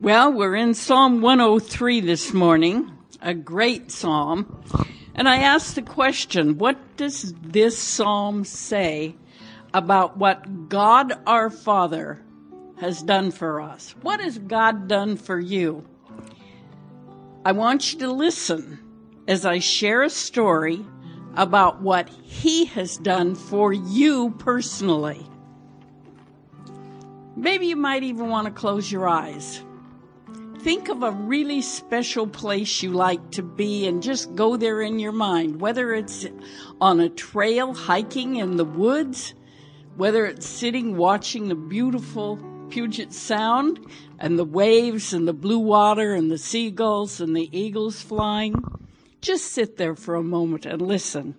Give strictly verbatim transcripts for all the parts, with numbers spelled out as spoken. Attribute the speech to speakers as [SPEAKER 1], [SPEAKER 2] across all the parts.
[SPEAKER 1] Well, we're in Psalm one oh three this morning, a great psalm. And I asked the question, what does this psalm say about what God our Father has done for us? What has God done for you? I want you to listen as I share a story about what He has done for you personally. Maybe you might even want to close your eyes. Think of a really special place you like to be and just go there in your mind, whether it's on a trail hiking in the woods, whether it's sitting watching the beautiful Puget Sound and the waves and the blue water and the seagulls and the eagles flying. Just sit there for a moment and listen.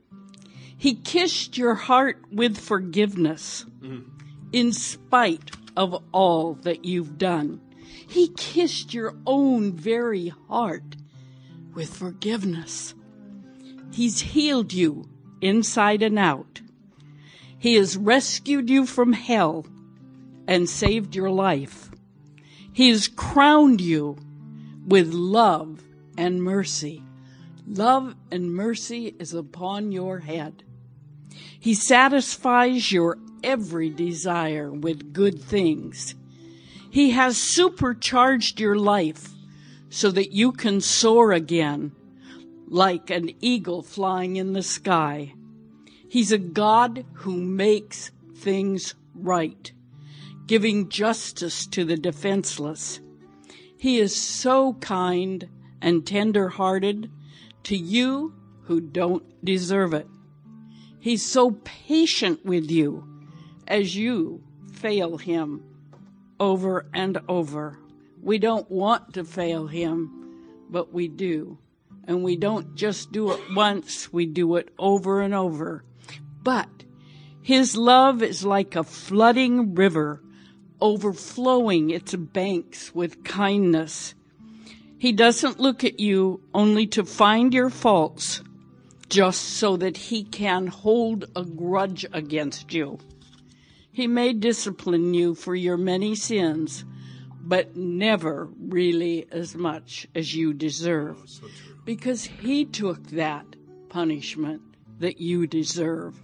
[SPEAKER 1] He kissed your heart with forgiveness mm. in spite of all that you've done. He kissed your own very heart with forgiveness. He's healed you inside and out. He has rescued you from hell and saved your life. He has crowned you with love and mercy. Love and mercy is upon your head. He satisfies your every desire with good things. He has supercharged your life so that you can soar again like an eagle flying in the sky. He's a God who makes things right, giving justice to the defenseless. He is so kind and tender-hearted to you who don't deserve it. He's so patient with you as you fail Him over and over. We don't want to fail Him, but we do. And we don't just do it once, we do it over and over. But His love is like a flooding river, overflowing its banks with kindness. He doesn't look at you only to find your faults, just so that He can hold a grudge against you. He may discipline you for your many sins, but never really as much as you deserve, so because He took that punishment that you deserve.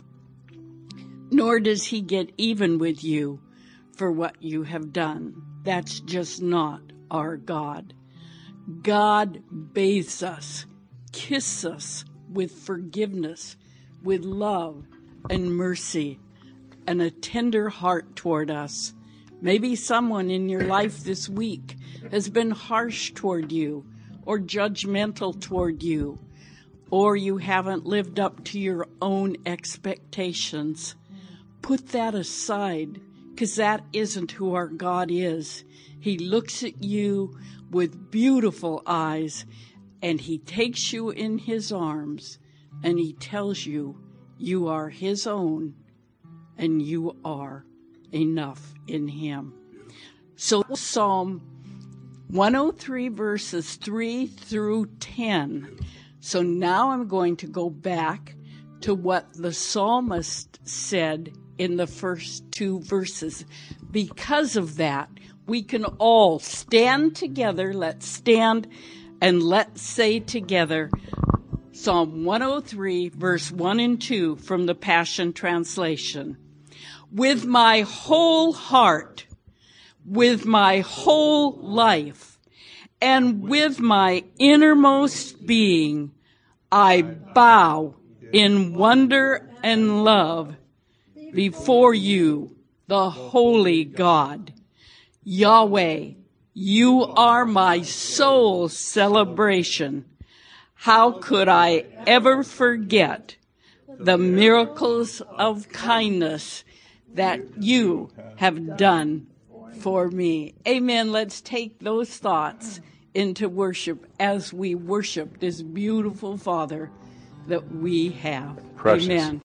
[SPEAKER 1] Nor does He get even with you for what you have done. That's just not our God. God bathes us, kisses us with forgiveness, with love and mercy, and a tender heart toward us. Maybe someone in your life this week has been harsh toward you or judgmental toward you, or you haven't lived up to your own expectations. Put that aside, because that isn't who our God is. He looks at you with beautiful eyes, and He takes you in His arms, and He tells you you are His own, and you are enough in Him. So Psalm one oh three, verses three through ten. So now I'm going to go back to what the psalmist said in the first two verses. Because of that, we can all stand together. Let's stand and let's say together Psalm one oh three, verse one and two from the Passion Translation. With my whole heart, with my whole life, and with my innermost being, I bow in wonder and love before you, the holy God. Yahweh, you are my soul's celebration. How could I ever forget the miracles of kindness that you have done for me? Amen. Let's take those thoughts into worship as we worship this beautiful Father that we have.
[SPEAKER 2] Precious.
[SPEAKER 1] Amen.